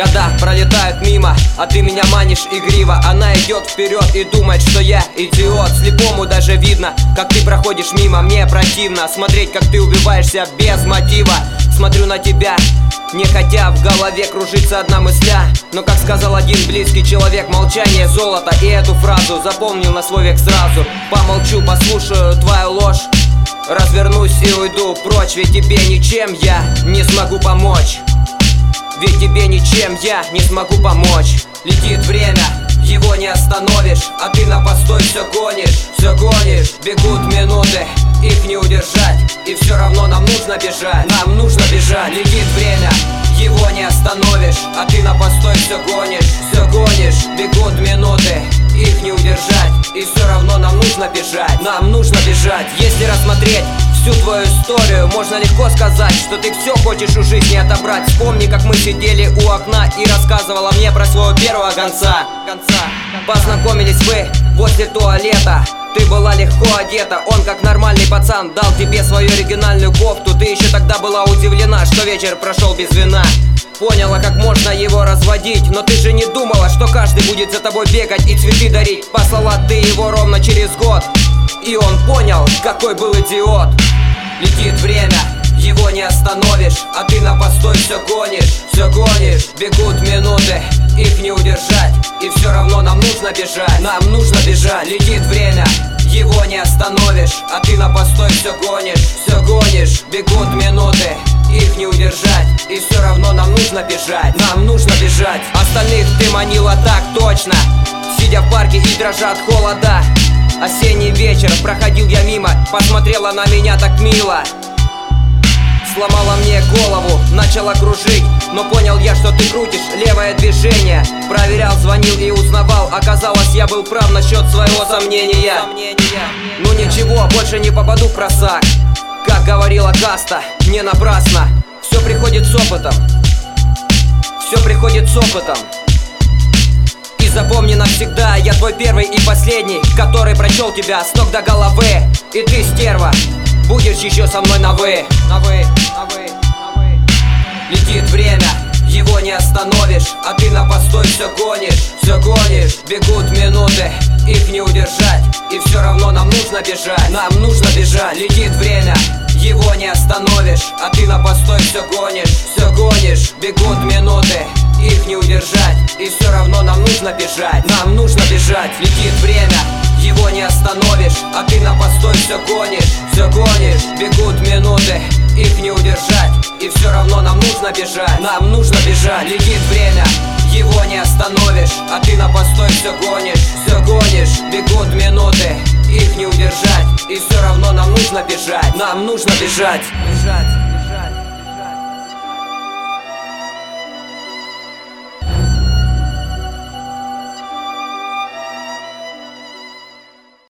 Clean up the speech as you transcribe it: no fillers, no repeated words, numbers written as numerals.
Года пролетают мимо, а ты меня манишь игриво. Она идет вперед и думает, что я идиот. Слепому даже видно, как ты проходишь мимо. Мне противно смотреть, как ты убиваешься без мотива. Смотрю на тебя, не хотя в голове кружится одна мысля. Но как сказал один близкий человек, молчание золото. И эту фразу запомнил на свой век сразу. Помолчу, послушаю твою ложь, развернусь и уйду прочь. Ведь тебе ничем я не смогу помочь. Ведь тебе ничем я не смогу помочь. Летит время, его не остановишь, а ты на постой все гонишь. Бегут минуты, их не удержать. И все равно нам нужно бежать, нам нужно бежать. Летит время, его не остановишь, а ты на постой все гонишь. Бегут минуты, их не удержать. И все равно нам нужно бежать, нам нужно бежать. Если рассмотреть всю твою историю, можно легко сказать, что ты все хочешь у жизни отобрать. Вспомни, как мы сидели у окна и рассказывала мне про своего первого гонца. Познакомились вы возле туалета. Ты была легко одета, он как нормальный пацан дал тебе свою оригинальную кофту. Ты еще тогда была удивлена, что вечер прошел без вина. Поняла, как можно его разводить, но ты же не думала, что каждый будет за тобой бегать и цветы дарить. Послала ты его ровно через год, и он понял, какой был идиот. Летит время, его не остановишь, а ты на постой все гонишь. Бегут минуты, их не удержать. И все равно нам нужно бежать, нам нужно бежать. Летит время, его не остановишь, а ты на постой все гонишь. Бегут минуты, их не удержать. И все равно нам нужно бежать, нам нужно бежать. Остальных ты манила так точно, сидя в парке и дрожа от холода. Осенний вечер, проходил я мимо, посмотрела на меня так мило. Сломала мне голову, начала кружить, но понял я, что ты крутишь левое движение. Проверял, звонил и узнавал, оказалось, я был прав насчет своего сомнения. Ну ничего, больше не попаду в просак. Как говорила Каста, не напрасно. Все приходит с опытом. И запомни навсегда, я твой первый и последний, который прочел тебя с ног до головы. И ты, стерва, будешь еще со мной на вы. Летит время, его не остановишь, а ты на постой все гонишь. Бегут минуты, их не удержать. И все равно нам нужно бежать, нам нужно бежать. Летит время, его не остановишь, а ты на постой все гонишь. Бегут минуты, их не удержать. И все равно нам нужно бежать, нам нужно бежать. Летит время, его не остановишь, а ты на постой все гонишь. Бегут минуты, их не удержать. И все равно нам нужно бежать, нам нужно бежать. Летит время, его не остановишь, а ты на постой все гонишь. Бегут минуты, их не удержать. И все равно нам нужно бежать, нам нужно бежать.